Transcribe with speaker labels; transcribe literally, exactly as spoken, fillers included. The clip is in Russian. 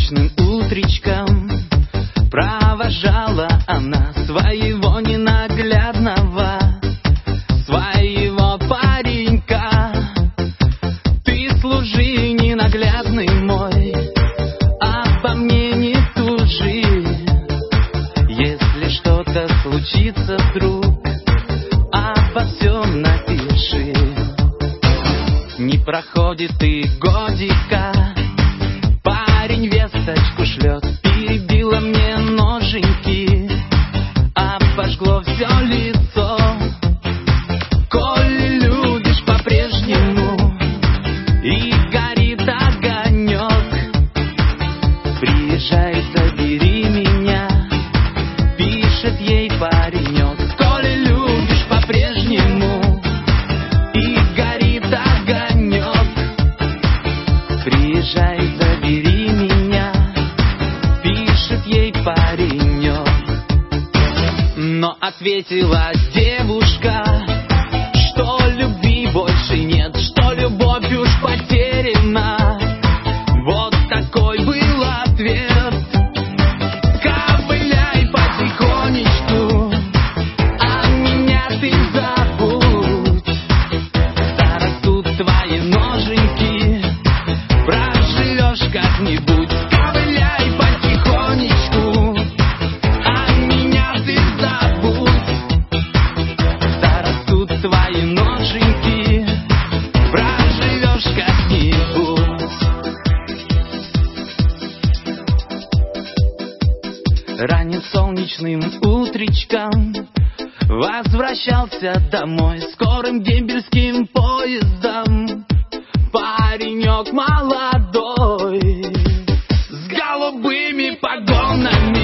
Speaker 1: солнечным утречком провожала она своего ненаглядного, своего паренька. Ты служи, ненаглядный мой, обо мне не тужи. Если что-то случится вдруг, обо всем напиши. Не проходит и годика, парень весточку шлет: перебила мне ноженьки, обожгло все лицо. Коли любишь по-прежнему и горит огонек, приезжай, забери меня, пишет ей паренек. Коли любишь по-прежнему и горит огонек, приезжай, забери меня, пишет ей паренек. Но ответила девушка, что любви больше нет, что любовь уж потеряна. Вот такой был ответ. Ковыляй потихонечку, а меня ты забудь. Да растут твои ноженьки, проживешь как-нибудь. Ковыляй потихонечку, а меня ты забудь. Да растут твои ноженьки, проживешь как-нибудь. Ранним солнечным утречком возвращался домой скорым дембельским поездом паренек молодой с голубыми погонами.